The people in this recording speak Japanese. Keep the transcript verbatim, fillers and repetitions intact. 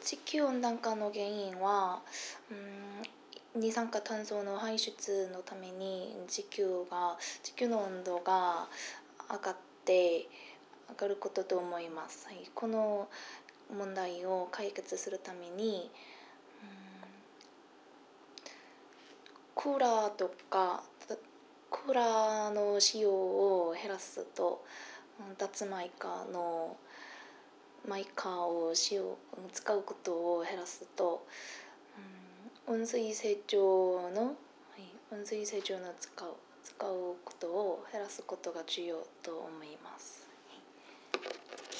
地球温暖化の原因は、うん、二酸化炭素の排出のために地球が地球の温度が上がって上がることと思います。はい、この問題を解決するために、うん、クーラーとかクーラーの使用を減らすと、脱マイカーのマイカーを使用使うことを減らすと、うん、温水洗浄の、はい、温水洗浄の使う使うことを減らすことが重要と思います。